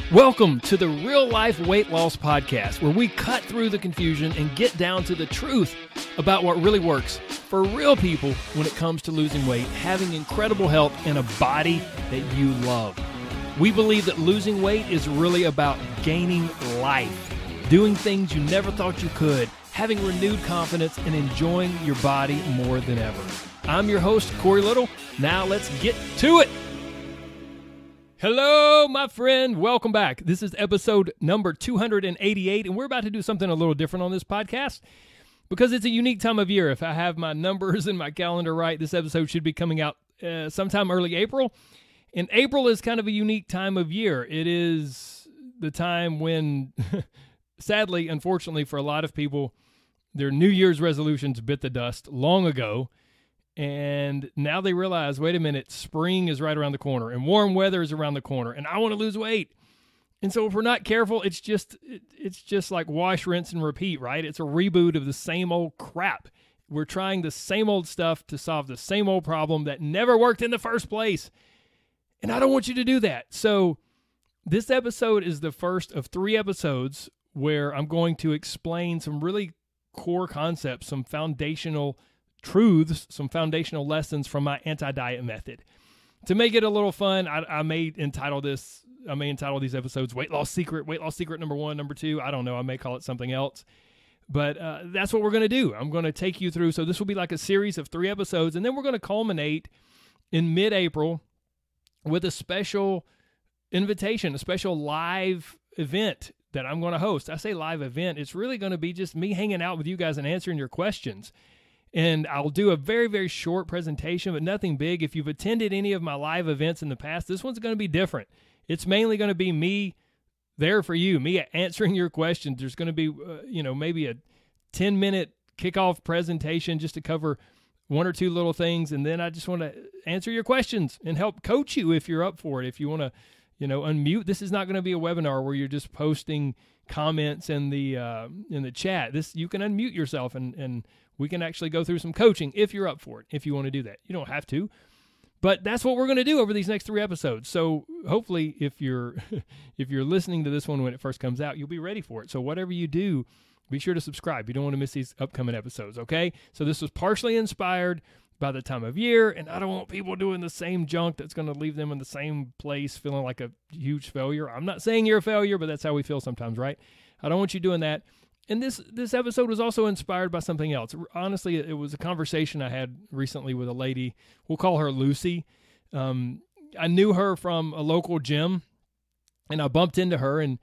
Welcome to the Real Life Weight Loss Podcast, where we cut through the confusion and get down to the truth about what really works for real people when it comes to losing weight, having incredible health, and a body that you love. We believe that losing weight is really about gaining life, doing things you never thought you could, having renewed confidence, and enjoying your body more than ever. I'm your host, Corey Little. Now let's get to it. Hello, my friend. Welcome back. This is episode number 288, and we're about to do something a little different on this podcast because it's a unique time of year. If I have my numbers in my calendar right, this episode should be coming out sometime early April, and April is kind of a unique time of year. It is the time when, sadly, unfortunately for a lot of people, their New Year's resolutions bit the dust long ago. And now they realize, wait a minute, spring is right around the corner and warm weather is around the corner and I want to lose weight. And so if we're not careful, it's just like wash, rinse, and repeat, right? It's a reboot of the same old crap. We're trying the same old stuff to solve the same old problem that never worked in the first place. And I don't want you to do that. So this episode is the first of 3 episodes where I'm going to explain some really core concepts, some foundational truths, some foundational lessons from my anti-diet method. To make it a little fun, I may entitle these episodes Weight Loss Secret number 1, number 2. I don't know. I may call it something else. But that's what we're going to do. I'm going to take you through. So this will be like a series of 3 episodes, and then we're going to culminate in mid-April with a special invitation, a special live event that I'm going to host. I say live event. It's really going to be just me hanging out with you guys and answering your questions. And I'll do a very, very short presentation, but nothing big. If you've attended any of my live events in the past, this one's going to be different. It's mainly going to be me there for you, me answering your questions. There's going to be, maybe a 10-minute kickoff presentation just to cover 1 or 2 little things. And then I just want to answer your questions and help coach you if you're up for it. If you want to, unmute. This is not going to be a webinar where you're just posting comments in the chat. You can unmute yourself and we can actually go through some coaching if you're up for it, if you want to do that. You don't have to, but that's what we're going to do over these next 3 episodes. So hopefully if you're listening to this one when it first comes out, you'll be ready for it. So whatever you do, be sure to subscribe. You don't want to miss these upcoming episodes, okay? So this was partially inspired by the time of year, and I don't want people doing the same junk that's going to leave them in the same place feeling like a huge failure. I'm not saying you're a failure, but that's how we feel sometimes, right? I don't want you doing that. And this episode was also inspired by something else. Honestly, it was a conversation I had recently with a lady. We'll call her Lucy. I knew her from a local gym, and I bumped into her, and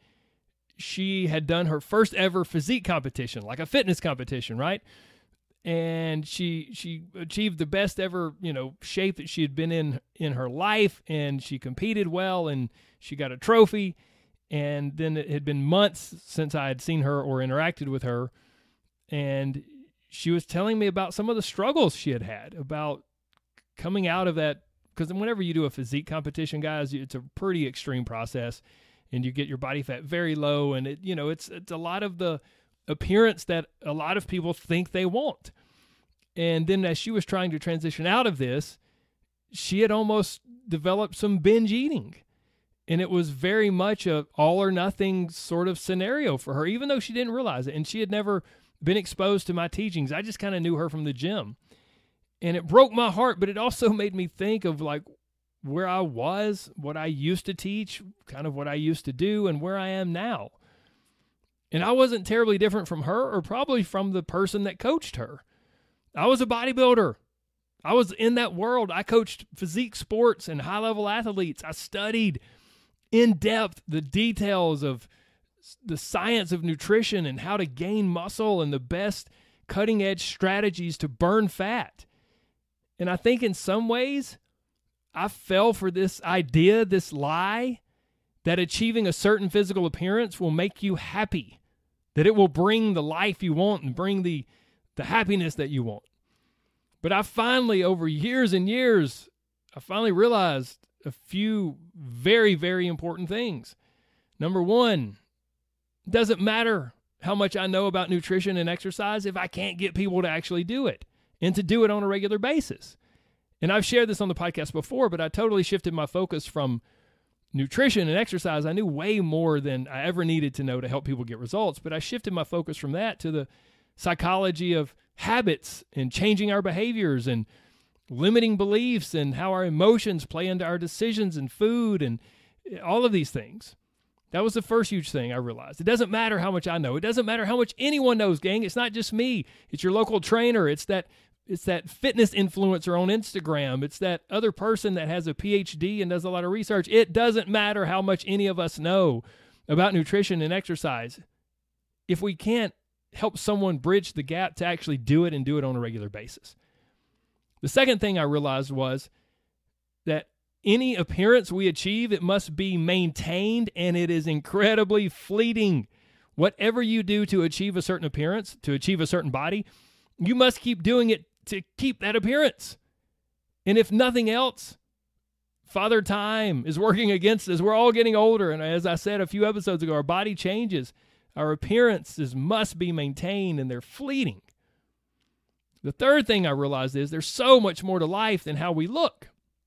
she had done her first ever physique competition, like a fitness competition, right? And she achieved the best ever, shape that she had been in her life, and she competed well, and she got a trophy. And then it had been months since I had seen her or interacted with her. And she was telling me about some of the struggles she had about coming out of that. Because whenever you do a physique competition, guys, it's a pretty extreme process. And you get your body fat very low. And it's a lot of the appearance that a lot of people think they want. And then as she was trying to transition out of this, she had almost developed some binge eating. And it was very much a all or nothing sort of scenario for her, even though she didn't realize it. And she had never been exposed to my teachings. I just kind of knew her from the gym. And it broke my heart, but it also made me think of like where I was, what I used to teach, kind of what I used to do, and where I am now. And I wasn't terribly different from her or probably from the person that coached her. I was a bodybuilder. I was in that world. I coached physique sports and high-level athletes. I studied in depth the details of the science of nutrition and how to gain muscle and the best cutting-edge strategies to burn fat. And I think in some ways, I fell for this idea, this lie, that achieving a certain physical appearance will make you happy, that it will bring the life you want and bring the happiness that you want. But I finally, over years and years, I finally realized a few very, very important things. Number 1, it doesn't matter how much I know about nutrition and exercise if I can't get people to actually do it and to do it on a regular basis. And I've shared this on the podcast before, but I totally shifted my focus from nutrition and exercise, I knew way more than I ever needed to know to help people get results. But I shifted my focus from that to the psychology of habits and changing our behaviors and limiting beliefs and how our emotions play into our decisions and food and all of these things. That was the first huge thing I realized. It doesn't matter how much I know. It doesn't matter how much anyone knows, gang. It's not just me. It's your local trainer. It's that fitness influencer on Instagram. It's that other person that has a PhD and does a lot of research. It doesn't matter how much any of us know about nutrition and exercise. If we can't help someone bridge the gap to actually do it and do it on a regular basis. The second thing I realized was that any appearance we achieve, it must be maintained, and it is incredibly fleeting. Whatever you do to achieve a certain appearance, to achieve a certain body, you must keep doing it to keep that appearance. And if nothing else, Father Time is working against us. We're all getting older, and as I said a few episodes ago, our body changes. Our appearances must be maintained, and they're fleeting. The third thing I realized is there's so much more to life than how we look.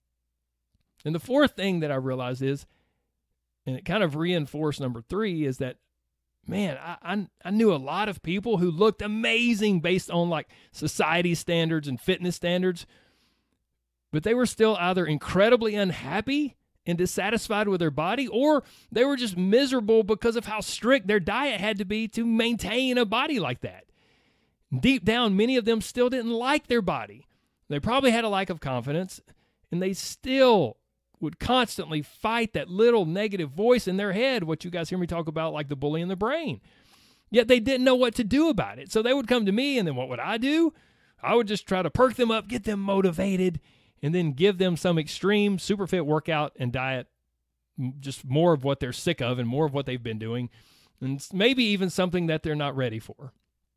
And the fourth thing that I realized is, and it kind of reinforced number 3, is that, man, I knew a lot of people who looked amazing based on like society standards and fitness standards, but they were still either incredibly unhappy and dissatisfied with their body, or they were just miserable because of how strict their diet had to be to maintain a body like that. Deep down, many of them still didn't like their body. They probably had a lack of confidence, and they still would constantly fight that little negative voice in their head, what you guys hear me talk about, like the bully in the brain. Yet they didn't know what to do about it. So they would come to me, and then what would I do? I would just try to perk them up, get them motivated, and then give them some extreme super fit workout and diet, just more of what they're sick of and more of what they've been doing, and maybe even something that they're not ready for.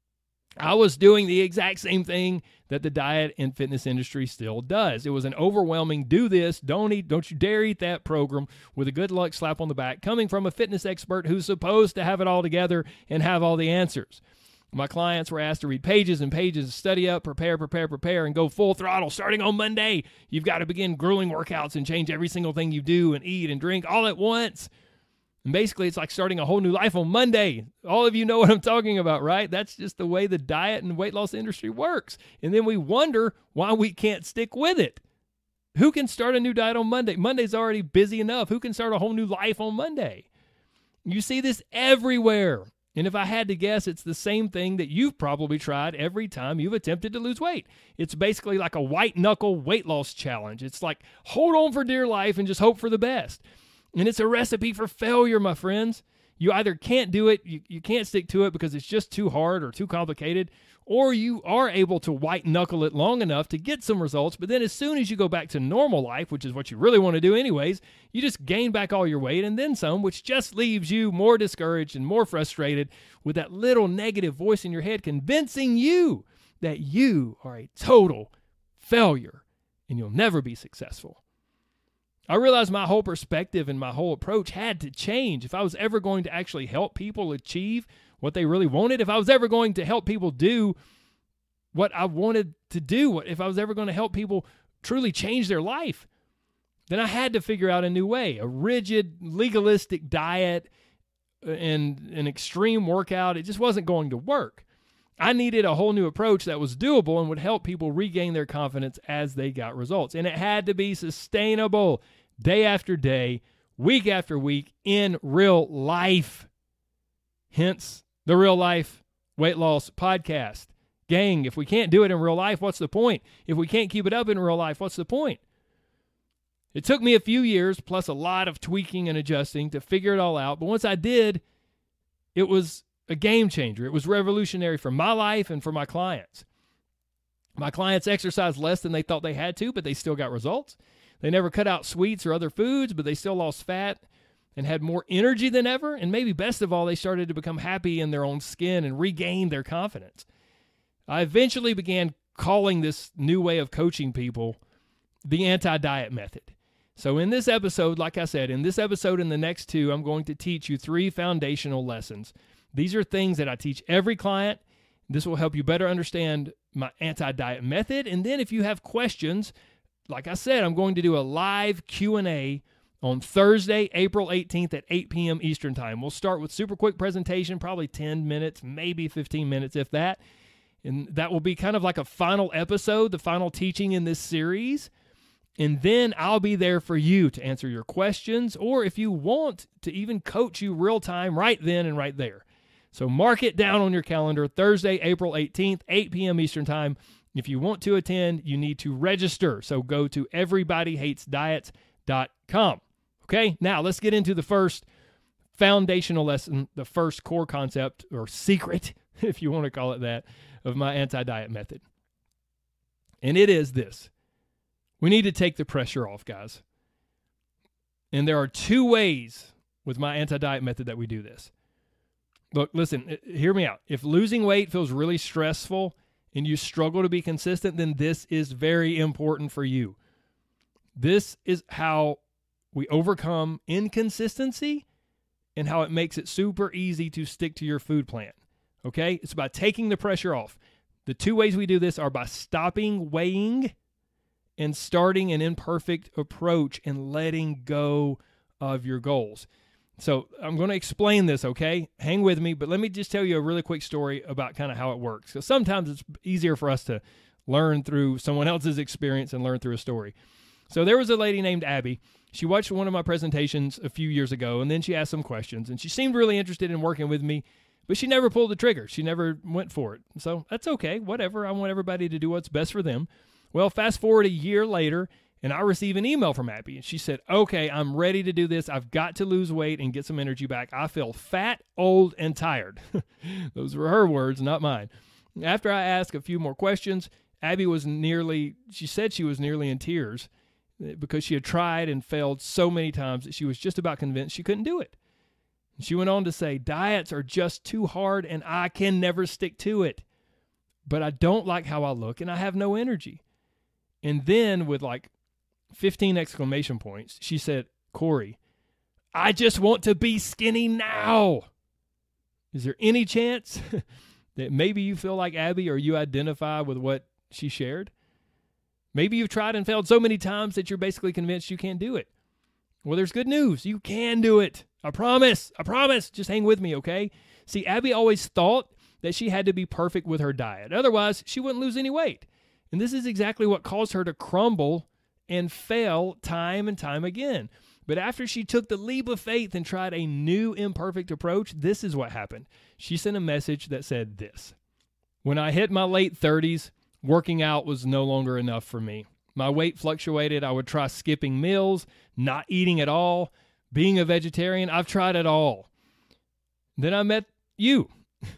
I was doing the exact same thing that the diet and fitness industry still does. It was an overwhelming do this, don't you dare eat that program with a good luck slap on the back coming from a fitness expert who's supposed to have it all together and have all the answers. My clients were asked to read pages and pages, study up, prepare, and go full throttle. Starting on Monday, you've got to begin grueling workouts and change every single thing you do and eat and drink all at once. And basically, it's like starting a whole new life on Monday. All of you know what I'm talking about, right? That's just the way the diet and weight loss industry works. And then we wonder why we can't stick with it. Who can start a new diet on Monday? Monday's already busy enough. Who can start a whole new life on Monday? You see this everywhere. And if I had to guess, it's the same thing that you've probably tried every time you've attempted to lose weight. It's basically like a white-knuckle weight loss challenge. It's like hold on for dear life and just hope for the best. And it's a recipe for failure, my friends. You either can't do it, you can't stick to it because it's just too hard or too complicated, or you are able to white-knuckle it long enough to get some results, but then as soon as you go back to normal life, which is what you really want to do anyways, you just gain back all your weight and then some, which just leaves you more discouraged and more frustrated with that little negative voice in your head convincing you that you are a total failure and you'll never be successful. I realized my whole perspective and my whole approach had to change if I was ever going to actually help people achieve what they really wanted, if I was ever going to help people do what I wanted to do, if I was ever going to help people truly change their life, then I had to figure out a new way. A rigid, legalistic diet and an extreme workout, it just wasn't going to work. I needed a whole new approach that was doable and would help people regain their confidence as they got results. And it had to be sustainable day after day, week after week in real life. Hence the Real Life Weight Loss Podcast. Gang, if we can't do it in real life, what's the point? If we can't keep it up in real life, what's the point? It took me a few years, plus a lot of tweaking and adjusting to figure it all out. But once I did, it was a game changer. It was revolutionary for my life and for my clients. My clients exercised less than they thought they had to, but they still got results. They never cut out sweets or other foods, but they still lost fat and had more energy than ever. And maybe best of all, they started to become happy in their own skin and regain their confidence. I eventually began calling this new way of coaching people the anti-diet method. So in this episode, like I said, in this episode and the next two, I'm going to teach you 3 foundational lessons. These are things that I teach every client. This will help you better understand my anti-diet method. And then if you have questions, like I said, I'm going to do a live Q&A on Thursday, April 18th at 8 p.m. Eastern Time. We'll start with super quick presentation, probably 10 minutes, maybe 15 minutes, if that. And that will be kind of like a final episode, the final teaching in this series. And then I'll be there for you to answer your questions, or if you want to even coach you real time right then and right there. So mark it down on your calendar, Thursday, April 18th, 8 p.m. Eastern Time. If you want to attend, you need to register. So go to everybodyhatesdiets.com. Okay, now let's get into the first foundational lesson, the first core concept or secret, if you want to call it that, of my anti-diet method. And it is this. We need to take the pressure off, guys. And there are two ways with my anti-diet method that we do this. Look, listen, hear me out. If losing weight feels really stressful and you struggle to be consistent, then this is very important for you. This is how we overcome inconsistency and how it makes it super easy to stick to your food plan. Okay? It's about taking the pressure off. The two ways we do this are by stopping weighing and starting an imperfect approach and letting go of your goals. So I'm going to explain this, okay? Hang with me, but let me just tell you a really quick story about kind of how it works. Because sometimes it's easier for us to learn through someone else's experience and learn through a story. So there was a lady named Abby. She watched one of my presentations a few years ago, and then she asked some questions, and she seemed really interested in working with me, but she never pulled the trigger. She never went for it. So that's okay, whatever. I want everybody to do what's best for them. Well, fast forward a year later, and I receive an email from Abby, and she said, okay, I'm ready to do this. I've got to lose weight and get some energy back. I feel fat, old, and tired. Those were her words, not mine. After I asked a few more questions, Abby she said she was nearly in tears because she had tried and failed so many times that she was just about convinced she couldn't do it. And she went on to say, diets are just too hard, and I can never stick to it. But I don't like how I look, and I have no energy. And then with like 15 exclamation points, she said, Corey, I just want to be skinny now. Is there any chance that maybe you feel like Abby or you identify with what she shared? Maybe you've tried and failed so many times that you're basically convinced you can't do it. Well, there's good news. You can do it. I promise. I promise. Just hang with me, okay? See, Abby always thought that she had to be perfect with her diet. Otherwise, she wouldn't lose any weight. And this is exactly what caused her to crumble and fail time and time again. But after she took the leap of faith and tried a new imperfect approach, this is what happened. She sent a message that said this: when I hit my late 30s, working out was no longer enough for me. My weight fluctuated. I would try skipping meals, not eating at all, being a vegetarian. I've tried it all. Then I met you,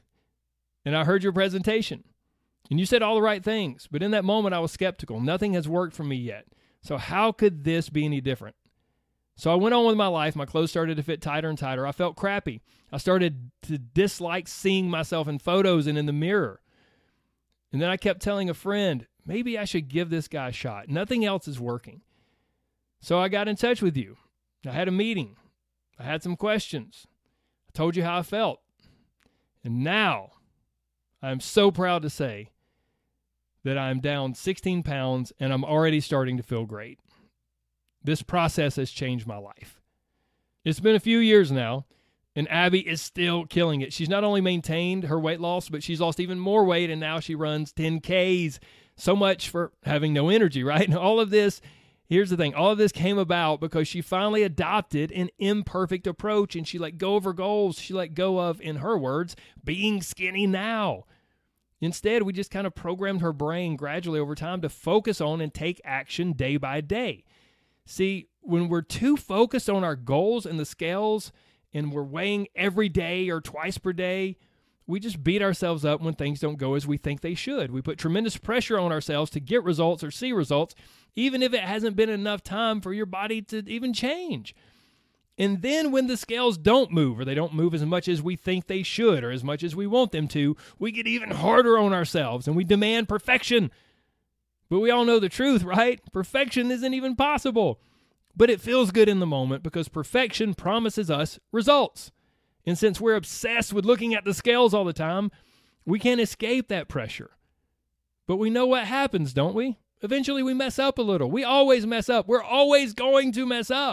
and I heard your presentation. And you said all the right things, but in that moment I was skeptical. Nothing has worked for me yet. So how could this be any different? So I went on with my life. My clothes started to fit tighter and tighter. I felt crappy. I started to dislike seeing myself in photos and in the mirror. And then I kept telling a friend, maybe I should give this guy a shot. Nothing else is working. So I got in touch with you. I had a meeting. I had some questions. I told you how I felt. And now I'm so proud to say that I'm down 16 pounds and I'm already starting to feel great. This process has changed my life. It's been a few years now, and Abby is still killing it. She's not only maintained her weight loss, but she's lost even more weight, and now she runs 10Ks. So much for having no energy, right? And all of this, here's the thing, all of this came about because she finally adopted an imperfect approach, and she let go of her goals. She let go of, in her words, being skinny now. Instead, we just kind of programmed her brain gradually over time to focus on and take action day by day. See, when we're too focused on our goals and the scales and we're weighing every day or twice per day, we just beat ourselves up when things don't go as we think they should. We put tremendous pressure on ourselves to get results or see results, even if it hasn't been enough time for your body to even change. And then when the scales don't move, or they don't move as much as we think they should or as much as we want them to, we get even harder on ourselves and we demand perfection. But we all know the truth, right? Perfection isn't even possible. But it feels good in the moment because perfection promises us results. And since we're obsessed with looking at the scales all the time, we can't escape that pressure. But we know what happens, don't we? Eventually we mess up a little. We always mess up. We're always going to mess up.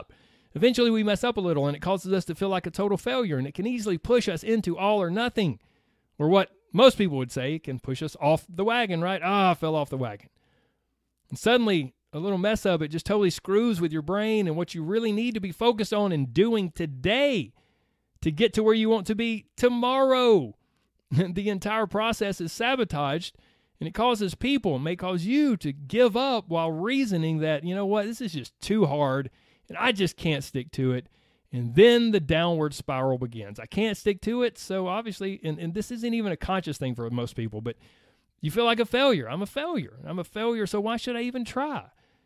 Eventually we mess up a little and it causes us to feel like a total failure, and it can easily push us into all or nothing, or what most people would say, it can push us off the wagon, right? I fell off the wagon. And suddenly a little mess up, it just totally screws with your brain and what you really need to be focused on and doing today to get to where you want to be tomorrow. The entire process is sabotaged, and it causes people, it may cause you to give up while reasoning that, you know what, this is just too hard and I just can't stick to it. And then the downward spiral begins. I can't stick to it, so obviously, and this isn't even a conscious thing for most people, but you feel like a failure. I'm a failure, so why should I even try?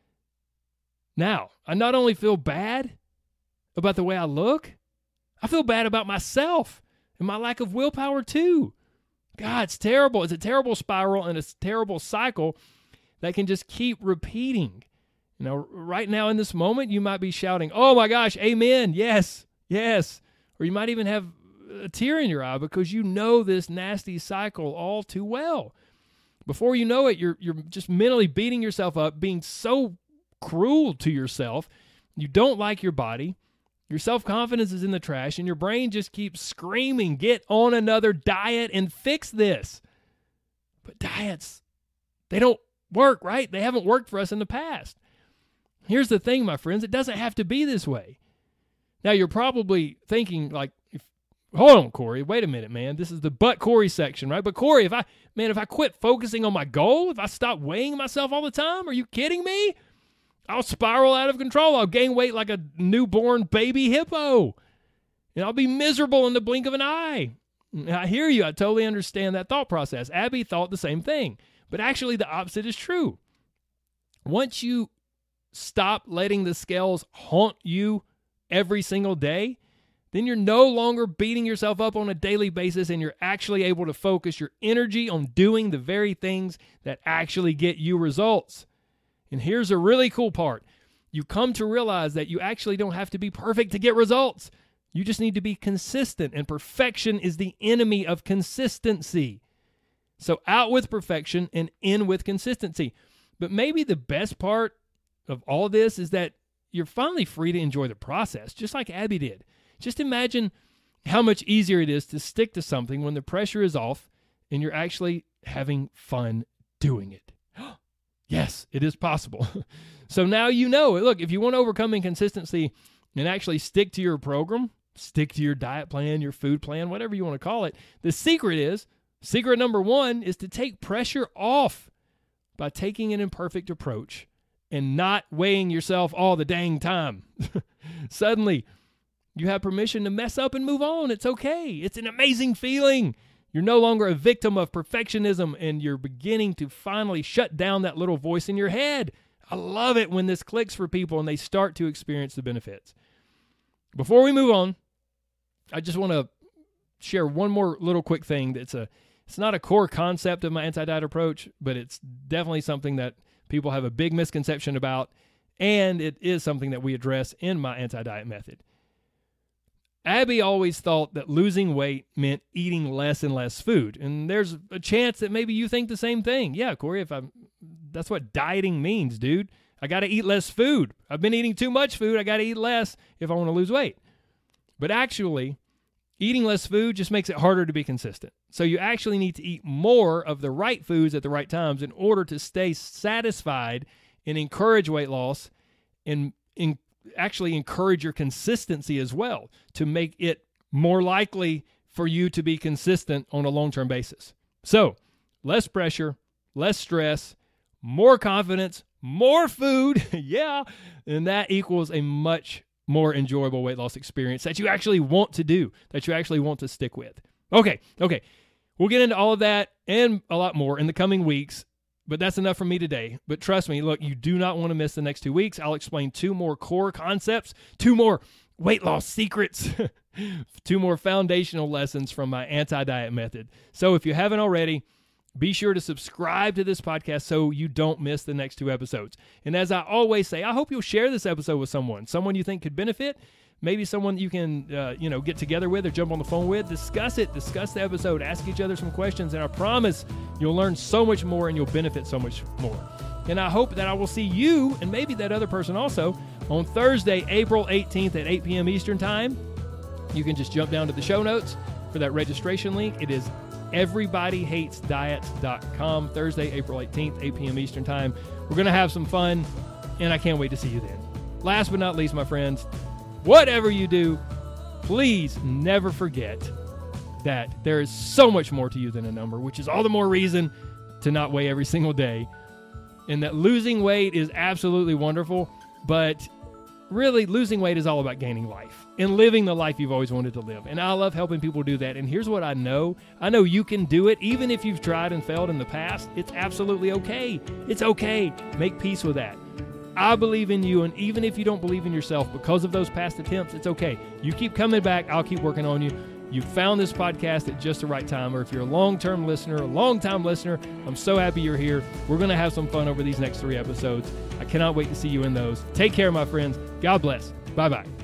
Now, I not only feel bad about the way I look, I feel bad about myself and my lack of willpower too. God, it's terrible. It's a terrible spiral and a terrible cycle that can just keep repeating. You know, right now in this moment, you might be shouting, oh my gosh, amen, yes, yes. Or you might even have a tear in your eye because you know this nasty cycle all too well. Before you know it, you're just mentally beating yourself up, being so cruel to yourself. You don't like your body. Your self-confidence is in the trash, and your brain just keeps screaming, get on another diet and fix this. But diets, they don't work, right? They haven't worked for us in the past. Here's the thing, my friends. It doesn't have to be this way. Now, you're probably thinking, like, hold on, Corey. Wait a minute, man. This is the but Corey section, right? But Corey, if I quit focusing on my goal, if I stop weighing myself all the time, are you kidding me? I'll spiral out of control. I'll gain weight like a newborn baby hippo. And I'll be miserable in the blink of an eye. I hear you. I totally understand that thought process. Abby thought the same thing. But actually, the opposite is true. Once you stop letting the scales haunt you every single day, then you're no longer beating yourself up on a daily basis, and you're actually able to focus your energy on doing the very things that actually get you results. And here's a really cool part. You come to realize that you actually don't have to be perfect to get results. You just need to be consistent, and perfection is the enemy of consistency. So out with perfection and in with consistency. But maybe the best part of all this is that you're finally free to enjoy the process, just like Abby did. Just imagine how much easier it is to stick to something when the pressure is off and you're actually having fun doing it. Yes, it is possible. So now you know. Look, if you want to overcome inconsistency and actually stick to your program, stick to your diet plan, your food plan, whatever you want to call it, the secret number one is to take pressure off by taking an imperfect approach and not weighing yourself all the dang time. Suddenly, you have permission to mess up and move on. It's okay. It's an amazing feeling. You're no longer a victim of perfectionism, and you're beginning to finally shut down that little voice in your head. I love it when this clicks for people and they start to experience the benefits. Before we move on, I just want to share one more little quick thing. It's not a core concept of my anti-diet approach, but it's definitely something that people have a big misconception about, and it is something that we address in my anti-diet method. Abby always thought that losing weight meant eating less and less food. And there's a chance that maybe you think the same thing. Yeah, Corey, that's what dieting means, dude. I got to eat less food. I've been eating too much food. I got to eat less if I want to lose weight. But actually, eating less food just makes it harder to be consistent. So you actually need to eat more of the right foods at the right times in order to stay satisfied and encourage weight loss and actually encourage your consistency as well to make it more likely for you to be consistent on a long-term basis. So, less pressure, less stress, more confidence, more food, yeah, and that equals a much more enjoyable weight loss experience that you actually want to do, that you actually want to stick with. Okay. We'll get into all of that and a lot more in the coming weeks. But that's enough for me today. But trust me, look, you do not want to miss the next 2 weeks. I'll explain 2 more core concepts, 2 more weight loss secrets, 2 more foundational lessons from my anti-diet method. So if you haven't already, be sure to subscribe to this podcast so you don't miss the next 2 episodes. And as I always say, I hope you'll share this episode with someone you think could benefit. Maybe someone you can, get together with or jump on the phone with. Discuss the episode, ask each other some questions, and I promise you'll learn so much more and you'll benefit so much more. And I hope that I will see you, and maybe that other person also, On Thursday, April 18th at 8 p.m. Eastern Time, you can just jump down to the show notes for that registration link. It is everybodyhatesdiets.com. Thursday, April 18th, 8 p.m. Eastern Time. We're going to have some fun, and I can't wait to see you then. Last but not least, my friends, whatever you do, please never forget that there is so much more to you than a number, which is all the more reason to not weigh every single day. And that losing weight is absolutely wonderful, but really losing weight is all about gaining life and living the life you've always wanted to live. And I love helping people do that. And here's what I know. I know you can do it. Even if you've tried and failed in the past, it's absolutely okay. It's okay. Make peace with that. I believe in you, and even if you don't believe in yourself because of those past attempts, it's okay. You keep coming back. I'll keep working on you. You found this podcast at just the right time, or if you're a long-term listener, a long-time listener, I'm so happy you're here. We're going to have some fun over these next 3 episodes. I cannot wait to see you in those. Take care, my friends. God bless. Bye-bye.